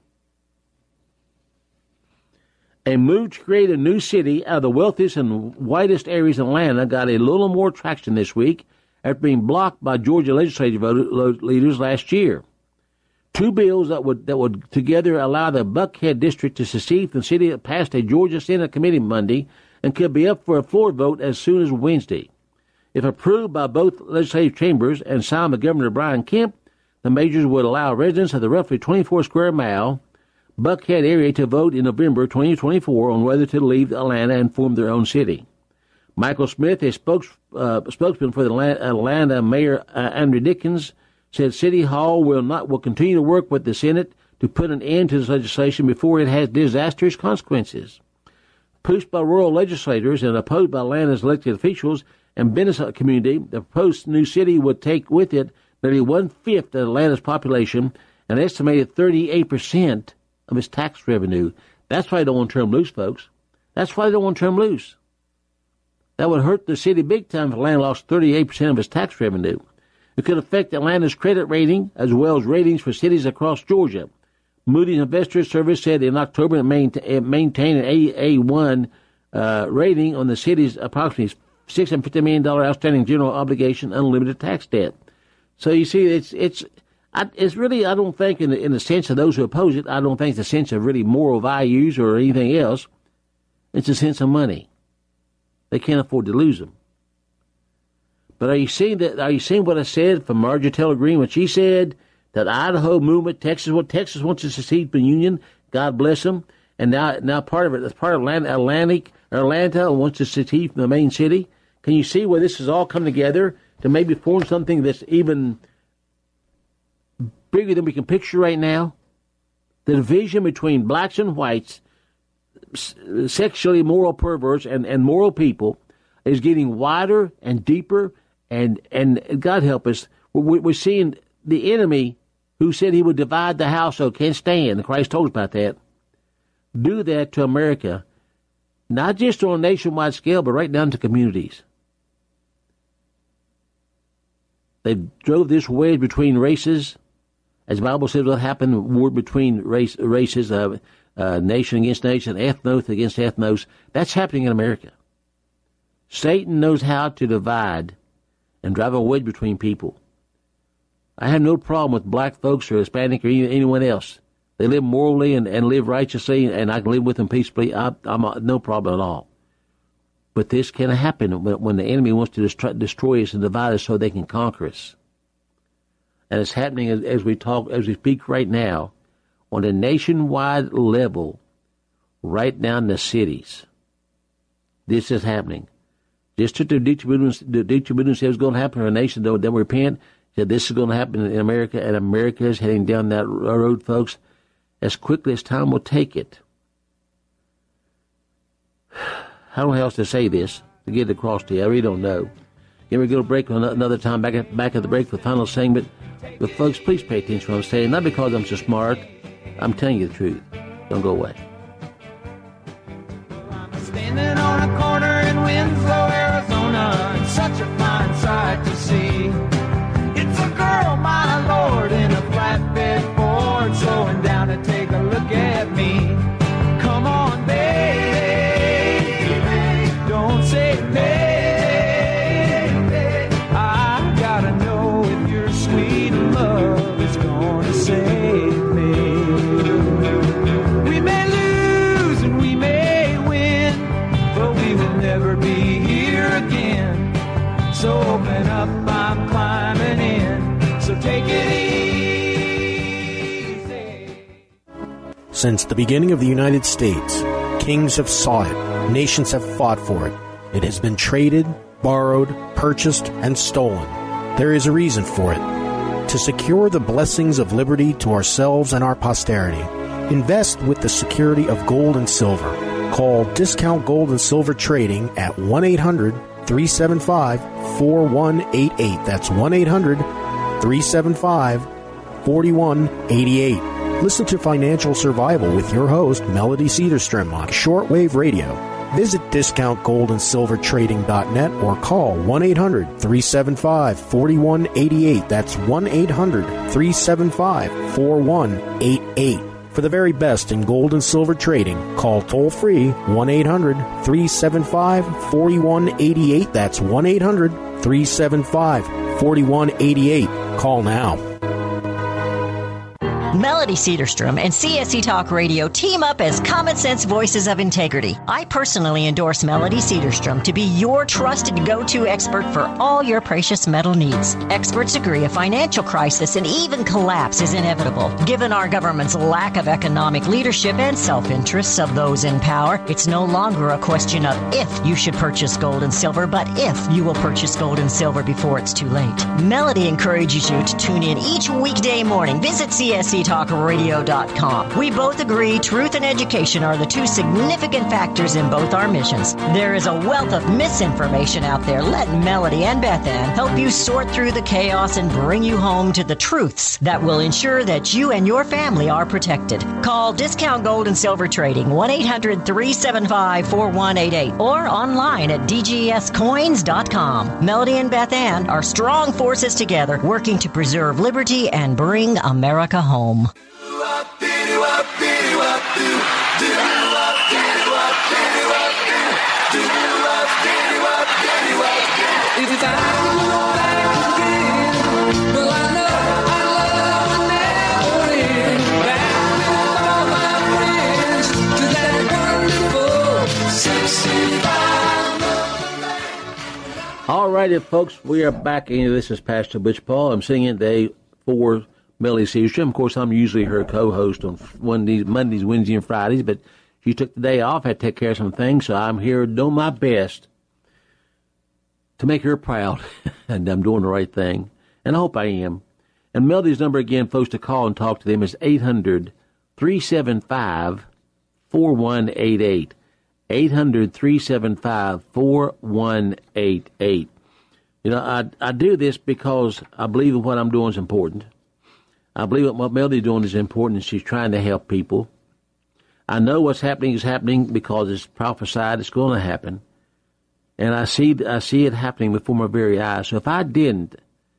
A move to create a new city out of the wealthiest and whitest areas in Atlanta got a little more traction this week after being blocked by Georgia legislative leaders last year. Two bills that would that would together allow the Buckhead district to secede from the city passed a Georgia Senate committee Monday and could be up for a floor vote as soon as Wednesday. If approved by both legislative chambers and signed by Governor Brian Kemp, the measures would allow residents of the roughly twenty-four square mile Buckhead area to vote in November twenty twenty-four on whether to leave Atlanta and form their own city. Michael Smith, a spokes, uh, spokesman for the Atlanta Mayor uh, Andrew Dickens, said City Hall will not will continue to work with the Senate to put an end to this legislation before it has disastrous consequences. Pushed by rural legislators and opposed by Atlanta's elected officials and business community, the proposed new city would take with it nearly one-fifth of Atlanta's population and an estimated thirty-eight percent of its tax revenue. That's why they don't want to turn them loose, folks. That's why they don't want to turn them loose. That would hurt the city big time if Atlanta lost thirty-eight percent of its tax revenue. It could affect Atlanta's credit rating as well as ratings for cities across Georgia. Moody's Investors Service said in October it maintained an A A one uh, rating on the city's approximately six hundred fifty million dollars outstanding general obligation unlimited tax debt. So you see, it's it's I, it's really, I don't think in the, in the sense of those who oppose it, I don't think it's a sense of really moral values or anything else. It's a sense of money. They can't afford to lose them. But are you seeing that? Are you seeing what I said from Marjorie Taylor Greene when she said that Idaho movement, Texas, what Texas wants to secede from the Union? God bless them. And now, now part of it, as part of Atlanta, Atlantic, Atlanta wants to secede from the main city. Can you see where this has all come together to maybe form something that's even bigger than we can picture right now? The division between blacks and whites, sexually moral perverts and, and moral people, is getting wider and deeper. And and God help us, we're seeing the enemy who said he would divide the household can't stand. Christ told us about that. Do that to America, not just on a nationwide scale, but right down to communities. They drove this wedge between races. As the Bible says, what happened, war between race, races, uh, uh, nation against nation, ethnos against ethnos. That's happening in America. Satan knows how to divide and drive a wedge between people. I have no problem with black folks or Hispanic or anyone else. They live morally and, and live righteously, and I can live with them peacefully. I, I'm a, no problem at all. But this can happen when, when the enemy wants to destroy, destroy us and divide us so they can conquer us. And it's happening as, as we talk, as we speak right now, on a nationwide level, right down the cities. This is happening. Just as the Dietrich said was going to happen in a nation that will repent, said this is going to happen in America, and America is heading down that road, folks, as quickly as time will take it. I don't know how else to say this, to get it across to you. I really don't know. Can we go to break another time, back at, back at the break for the final segment? But, folks, please pay attention to what I'm saying. Not because I'm so smart. I'm telling you the truth. Don't go away. I'm standing on a corner in Winslow, Arizona, and such a fine sight to see. It's a girl, my lord, in a flatbed Ford, slowing down to take a look at me. Come on, baby, don't say no. Since the beginning of the United States, kings have sought it, nations have fought for it. It has been traded, borrowed, purchased, and stolen. There is a reason for it. To secure the blessings of liberty to ourselves and our posterity, invest with the security of gold and silver. Call Discount Gold and Silver Trading at one eight hundred three seven five four one eight eight. That's one eight hundred three seven five four one eight eight. Listen to Financial Survival with your host, Melody Cedarstrom, on shortwave radio. Visit discount gold and silver trading dot net or call one eight hundred three seven five four one eight eight. That's one eight hundred three seven five four one eight eight. For the very best in gold and silver trading, call toll-free one eight hundred three seven five four one eight eight. That's one eight hundred three seven five four one eight eight. Call now. Melody Cedarstrom and C S C Talk Radio team up as common sense voices of integrity. I personally endorse Melody Cedarstrom to be your trusted go-to expert for all your precious metal needs. Experts agree a financial crisis and even collapse is inevitable. Given our government's lack of economic leadership and self-interests of those in power, it's no longer a question of if you should purchase gold and silver, but if you will purchase gold and silver before it's too late. Melody encourages you to tune in each weekday morning. Visit C S C talk radio dot com. We both agree truth and education are the two significant factors in both our missions. There is a wealth of misinformation out there. Let Melody and Beth Ann help you sort through the chaos and bring you home to the truths that will ensure that you and your family are protected. Call Discount Gold and Silver Trading one eight hundred three seven five four one eight eight or online at d g s coins dot com. Melody and Beth Ann are strong forces together working to preserve liberty and bring America home. If I knew what I could give, well, I know I love will never end. Back with all my friends to that wonderful sixty-five. All righty, folks, we are back in. This is Pastor Butch Paul. I'm singing day for Melody Cedarstrom. Of course, I'm usually her co-host on Mondays, Mondays, Wednesdays, and Fridays, but she took the day off. I had to take care of some things, so I'm here doing my best to make her proud, and I'm doing the right thing, and I hope I am. And Melody's number again, folks, to call and talk to them is eight hundred three seven five four one eight eight. eight hundred three seven five four one eight eight. You know, I, I do this because I believe that what I'm doing is important. I believe that what Melody's doing is important, and she's trying to help people. I know what's happening is happening because it's prophesied it's going to happen. And I see I see it happening before my very eyes. So if I didn't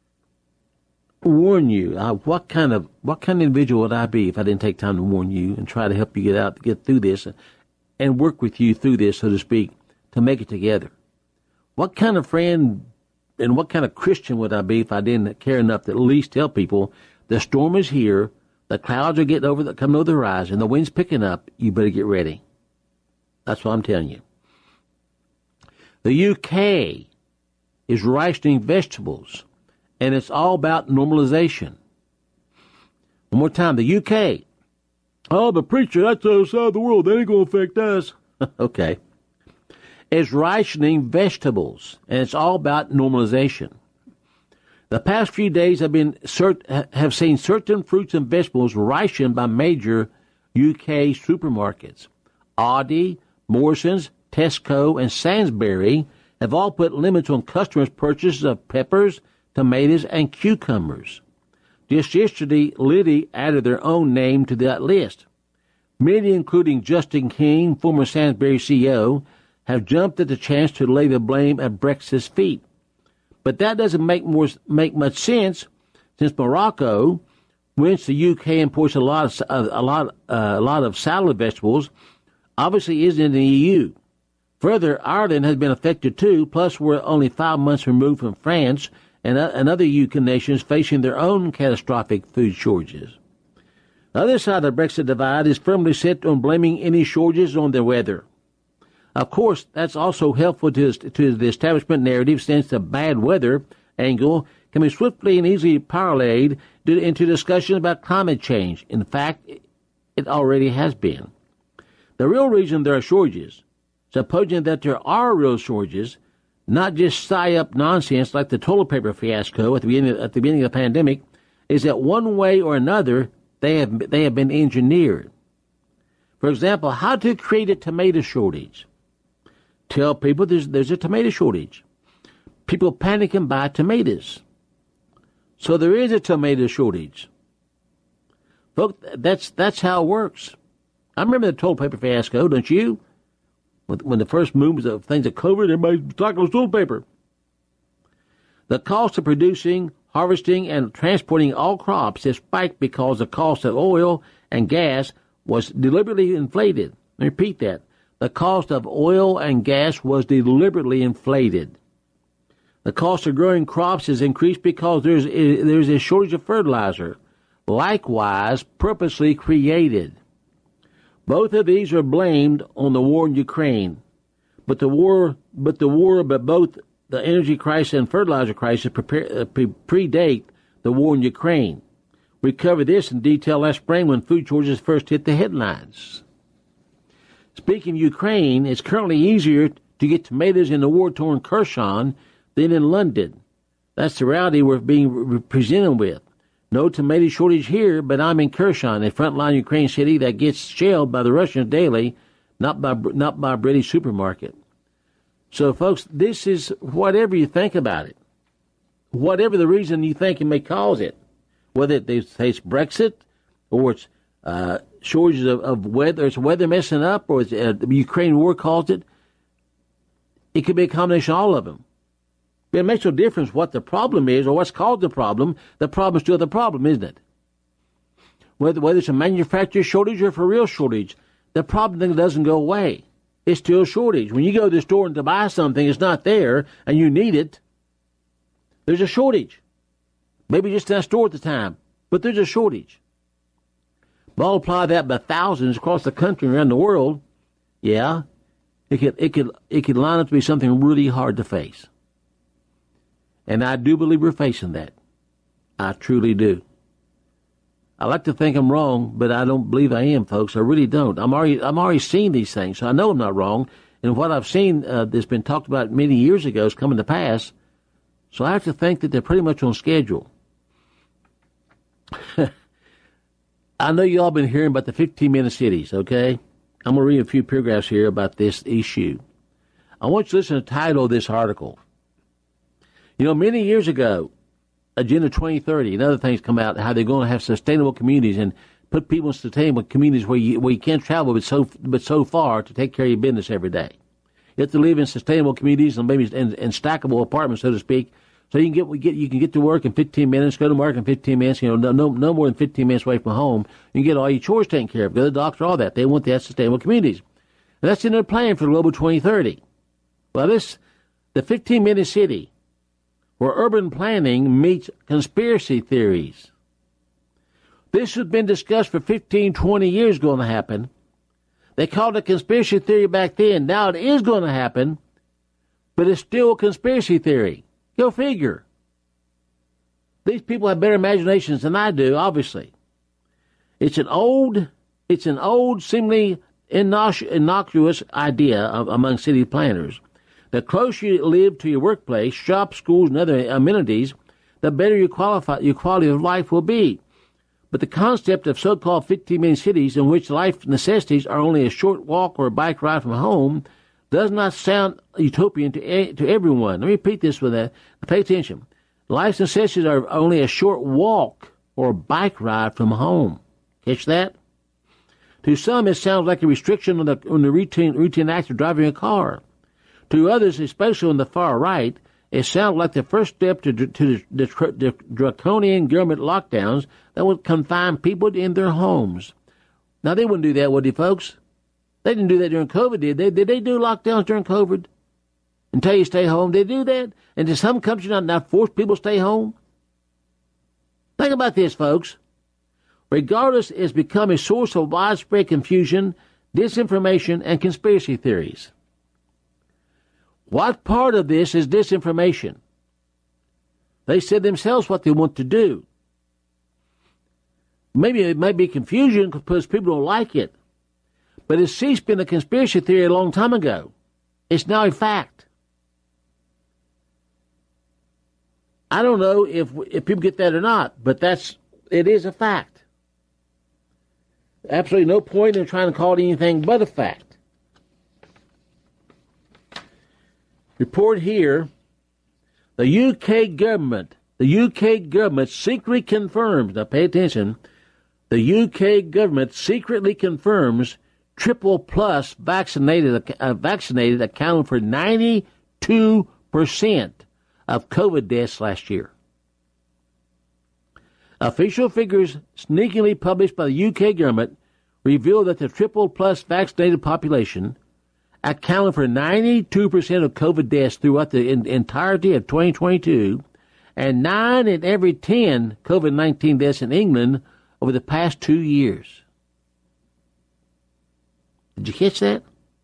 warn you, I, what kind of what kind of individual would I be if I didn't take time to warn you and try to help you get out, get through this, and, and work with you through this, so to speak, to make it together? What kind of friend and what kind of Christian would I be if I didn't care enough to at least tell people the storm is here, the clouds are getting over, the, coming over the horizon, the wind's picking up, you better get ready. That's what I'm telling you. The U K is rationing vegetables, and it's all about normalization. One more time, the U K. Oh, but preacher, that's outside the world. That ain't going to affect us. Okay. It's rationing vegetables, and it's all about normalization. The past few days have been cert- have seen certain fruits and vegetables rationed by major U K supermarkets. Aldi, Morrison's, Tesco, and Sainsbury have all put limits on customers' purchases of peppers, tomatoes, and cucumbers. Just yesterday, Liddy added their own name to that list. Many, including Justin King, former Sainsbury C E O, have jumped at the chance to lay the blame at Brexit's feet. But that doesn't make more make much sense, since Morocco, whence the U K imports a lot of a lot uh, a lot of salad vegetables, obviously isn't in the E U. Further, Ireland has been affected too, plus we're only five months removed from France and, uh, and other E U nations facing their own catastrophic food shortages. The other side of the Brexit divide is firmly set on blaming any shortages on the weather. Of course, that's also helpful to, to the establishment narrative, since the bad weather angle can be swiftly and easily parlayed into discussions about climate change. In fact, It already has been. The real reason there are shortages, supposing that there are real shortages, not just psy-up nonsense like the toilet paper fiasco at the beginning, at the beginning of the pandemic, is that one way or another they have they have been engineered. For example, how to create a tomato shortage. Tell people there's there's a tomato shortage. People panic and buy tomatoes. So there is a tomato shortage. Folks, that's that's how it works. I remember the toilet paper fiasco, don't you? When the first movements of things of COVID, everybody's talking about toilet paper. The cost of producing, harvesting, and transporting all crops has spiked because the cost of oil and gas was deliberately inflated. Let me repeat that. The cost of oil and gas was deliberately inflated. The cost of growing crops has increased because there's there's a shortage of fertilizer, likewise purposely created. Both of these are blamed on the war in Ukraine, but the war, but the war, but both the energy crisis and fertilizer crisis prepare, uh, pre- predate the war in Ukraine. We covered this in detail last spring when food shortages first hit the headlines. Speaking of Ukraine, it's currently easier to get tomatoes in the war-torn Kherson than in London. That's the reality we're being re- presented with. No tomato shortage here, but I'm in Kherson, a frontline Ukraine city that gets shelled by the Russians daily, not by not by a British supermarket. So, folks, this is whatever you think about it, whatever the reason you think it may cause it, whether it's Brexit or it's uh, shortages of, of weather, it's weather messing up, or it's uh, the Ukraine war caused it. It could be a combination of all of them. But it makes no difference what the problem is or what's caused the problem. The problem is still the problem, isn't it? Whether, whether it's a manufacturer shortage or for real shortage, the problem doesn't go away. It's still a shortage. When you go to the store and to buy something, it's not there and you need it, there's a shortage. Maybe just in that store at the time, but there's a shortage. Multiply that by thousands across the country and around the world, yeah, it could, it could, it could line up to be something really hard to face. And I do believe we're facing that. I truly do. I like to think I'm wrong, but I don't believe I am, folks. I really don't. I'm already, I'm already seeing these things, so I know I'm not wrong. And what I've seen uh, that's been talked about many years ago is coming to pass. So I have to think that they're pretty much on schedule. I know you all been hearing about the fifteen-minute cities, okay? I'm going to read a few paragraphs here about this issue. I want you to listen to the title of this article. You know, many years ago, Agenda twenty thirty and other things come out, how they're going to have sustainable communities and put people in sustainable communities where you, where you can't travel but so, but so far to take care of your business every day. You have to live in sustainable communities and maybe in, in stackable apartments, so to speak, so you can get, we get you can get to work in fifteen minutes, go to work in fifteen minutes, you know, no, no, no more than fifteen minutes away from home. You can get all your chores taken care of, go to the doctor, all that. They want to have sustainable communities. And that's in their plan for Global twenty thirty. Well, this, the fifteen-minute city, where urban planning meets conspiracy theories. This has been discussed for fifteen, twenty years going to happen. They called it conspiracy theory back then. Now it is going to happen, but it's still a conspiracy theory. Go figure. These people have better imaginations than I do, obviously. It's an old, it's an old, seemingly innocuous idea of, among city planners. The closer you live to your workplace, shops, schools, and other amenities, the better your, qualify, your quality of life will be. But the concept of so-called fifteen-minute cities in which life necessities are only a short walk or a bike ride from home does not sound utopian to, to everyone. Let me repeat this with that. Pay attention. Life necessities are only a short walk or a bike ride from home. Catch that? To some, it sounds like a restriction on the, on the routine, routine act of driving a car. To others, especially on the far right, it sounds like the first step to, to the, the, the draconian government lockdowns that would confine people in their homes. Now, they wouldn't do that, would they, folks? They didn't do that during COVID, did they? Did they do lockdowns during COVID? And tell you to stay home? Did they do that? And did some countries not, not force people to stay home? Think about this, folks. Regardless, it's become a source of widespread confusion, disinformation, and conspiracy theories. What part of this is disinformation? They said themselves what they want to do. Maybe it might be confusion because people don't like it. But it's ceased being a conspiracy theory a long time ago. It's now a fact. I don't know if if people get that or not, but that's it is a fact. Absolutely no point in trying to call it anything but a fact. Report here, the U K government, the U K government secretly confirms, now pay attention, the U K government secretly confirms triple plus vaccinated uh, vaccinated accounted for ninety-two percent of COVID deaths last year. Official figures sneakily published by the U K government reveal that the triple plus vaccinated population accounted for ninety-two percent of COVID deaths throughout the in- entirety of twenty twenty-two, and nine in every ten COVID nineteen deaths in England over the past two years. Did you catch that?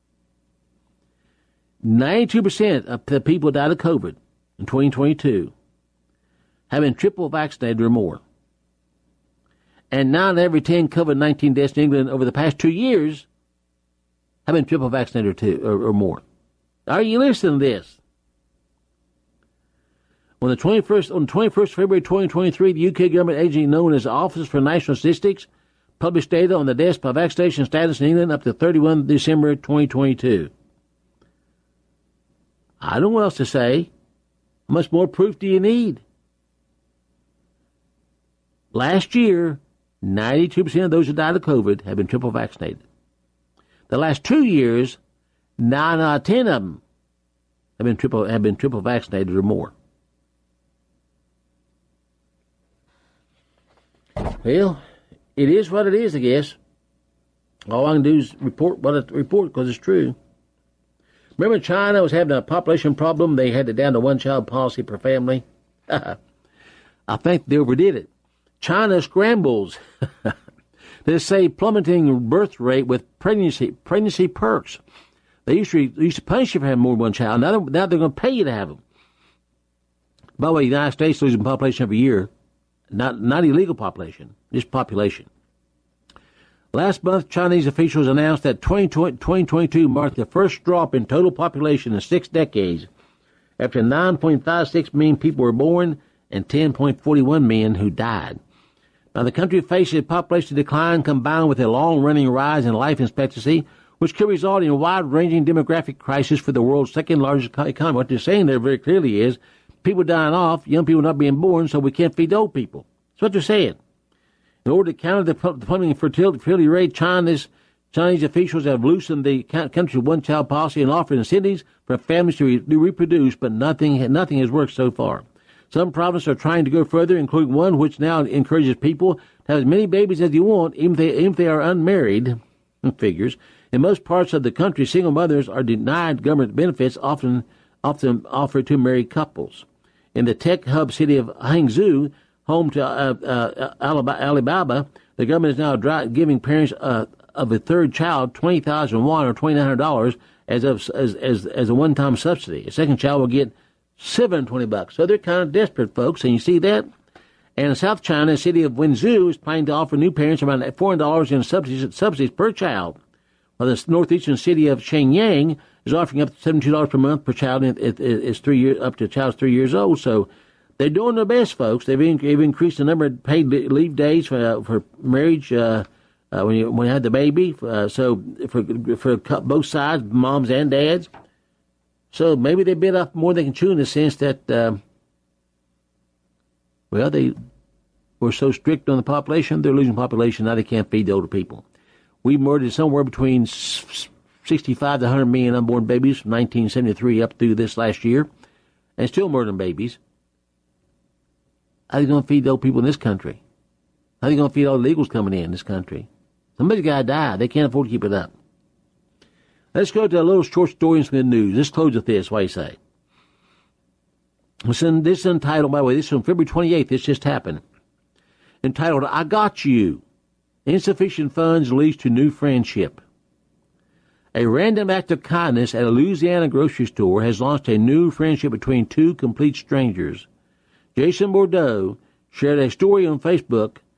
ninety-two percent of the people died of COVID in twenty twenty-two have been triple vaccinated or more. And nine in every ten COVID nineteen deaths in England over the past two years have been triple vaccinated or, two, or, or more. Are you listening to this? On the twenty-first, on the twenty-first of February twenty twenty-three, the U K government agency known as the Office for National Statistics published data on the deaths by vaccination status in England up to thirty-first December twenty twenty-two. I don't know what else to say. How much more proof do you need? Last year, ninety-two percent of those who died of COVID have been triple vaccinated. The last two years, nine out of ten of them have been triple have been triple vaccinated or more. Well, it is what it is, I guess. All I can do is report what I report because it's true. Remember China was having a population problem? They had it down to one child policy per family. I think they overdid it. China scrambles. They say plummeting birth rate with pregnancy pregnancy perks. They used to, they used to punish you for having more than one child. Now they're, now they're going to pay you to have them. By the way, the United States losing population every year. Not not illegal population, just population. Last month, Chinese officials announced that twenty twenty-two marked the first drop in total population in six decades, after nine point five six million people were born and ten point four one million who died. Now, the country faces a population decline combined with a long-running rise in life expectancy, which could result in a wide-ranging demographic crisis for the world's second-largest economy. What they're saying there very clearly is people dying off, young people not being born, so we can't feed old people. That's what they're saying. In order to counter the plummeting fertility rate, China's, Chinese officials have loosened the country's one-child policy and offered incentives for families to, re- to reproduce, but nothing nothing has worked so far. Some provinces are trying to go further, including one which now encourages people to have as many babies as you want, even if they, even if they are unmarried. Figures. In most parts of the country, single mothers are denied government benefits, often often offered to married couples. In the tech hub city of Hangzhou, home to uh, uh, Alibaba, the government is now dry, giving parents uh, of a third child twenty thousand won or twenty-nine hundred dollars as of as as as a one-time subsidy. A second child will get seven hundred twenty bucks. So they're kind of desperate, folks, and you see that. And in South China, the city of Wenzhou is planning to offer new parents around four hundred dollars in subsidies subsidies per child, while the northeastern city of Shenyang is offering up to seventy-two dollars per month per child. It, it, it's three years up to a child's three years old. So they're doing their best, folks. They've, in, they've increased the number of paid leave days for uh, for marriage uh, uh, when you when you had the baby. Uh, so for for both sides, moms and dads. So maybe they bit off more than they can chew in the sense that, uh, well, they were so strict on the population, they're losing population. Now they can't feed the older people. We murdered somewhere between sixty-five to one hundred million unborn babies from nineteen seventy-three up through this last year, and still murdering babies. How are they going to feed the old people in this country? How are they going to feed all the illegals coming in this country? Somebody's got to die. They can't afford to keep it up. Let's go to a little short story and some good news. Let's close with this. What do you say? This is entitled, by the way, this is on February twenty-eighth. This just happened. Entitled, I Got You. Insufficient funds leads to new friendship. A random act of kindness at a Louisiana grocery store has launched a new friendship between two complete strangers. Jason Bordeaux shared a story on Facebook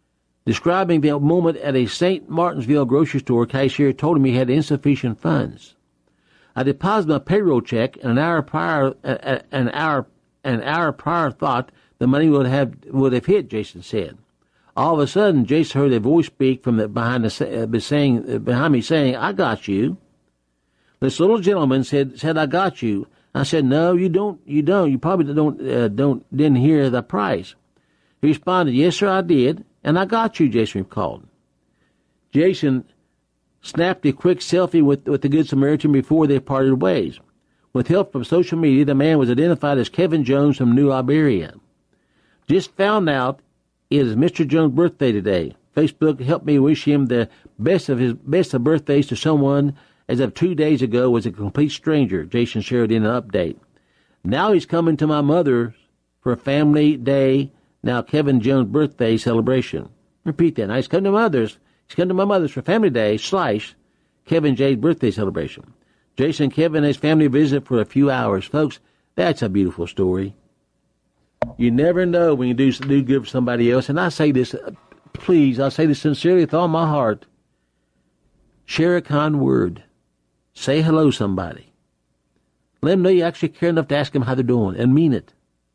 Describing the moment at a Saint Martinsville grocery store, cashier told him he had insufficient funds. I deposited my payroll check, and an hour prior, uh, an hour, an hour prior thought the money would have would have hit. Jason said. All of a sudden, Jason heard a voice speak from the behind the uh, saying uh, behind me, saying, "I got you." This little gentleman said, "said I got you." I said, "No, you don't. You don't. You probably don't. Uh, don't didn't hear the price." He responded, "Yes, sir, I did, and I got you." Jason recalled. Jason snapped a quick selfie with with the Good Samaritan before they parted ways. With help from social media, the man was identified as Kevin Jones from New Iberia. Just found out it is Mister Jones' birthday today. Facebook helped me wish him the best of his best of birthdays to someone as of two days ago was a complete stranger, Jason shared in an update. Now he's coming to my mother for a family day, now Kevin Jones' birthday celebration. Repeat that. Now he's coming to my mother's. He's coming to my mother's for family day slash Kevin J's birthday celebration. Jason and Kevin and his family visit for a few hours. Folks, that's a beautiful story. You never know when you do, do good for somebody else. And I say this, please, I say this sincerely with all my heart. Share a kind word. Say hello to somebody. Let them know you actually care enough to ask them how they're doing and mean it.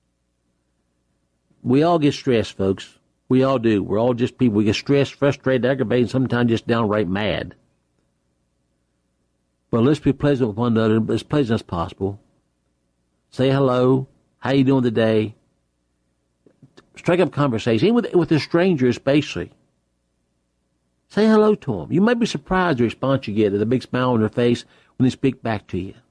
We all get stressed, folks. We all do. We're all just people. We get stressed, frustrated, aggravated, and sometimes just downright mad. But let's be pleasant with one another, as pleasant as possible. Say hello. How you doing today? Strike up conversation, even with, with a stranger especially. Say hello to them. You may be surprised the response you get, at a big smile on their face when they speak back to you.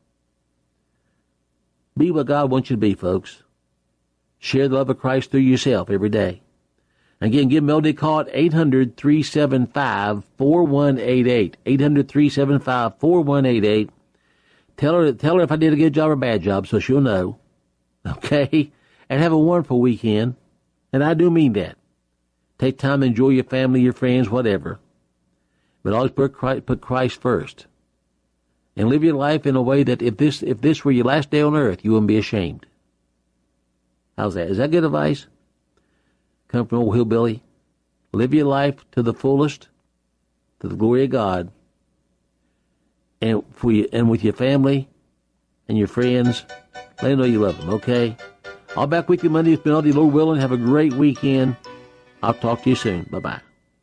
Be what God wants you to be, folks. Share the love of Christ through yourself every day. Again, give Melody a call at eight hundred, three seven five, four one eight eight. eight hundred, three seven five, four one eight eight. Tell her, tell her if I did a good job or a bad job so she'll know. Okay? And have a wonderful weekend. And I do mean that. Take time to enjoy your family, your friends, whatever. But always put Christ, put Christ first. And live your life in a way that if this if this were your last day on earth, you wouldn't be ashamed. How's that? Is that good advice? Come from old hillbilly. Live your life to the fullest, to the glory of God. And for you, and with your family and your friends, let them know you love them, okay? I'll be back with you Monday with Melody, Lord willing. Have a great weekend. I'll talk to you soon. Bye-bye.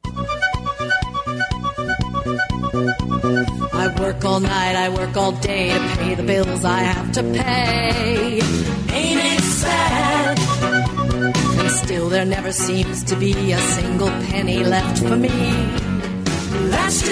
I work all night, I work all day to pay the bills I have to pay. Ain't it sad? And still there never seems to be a single penny left for me. Last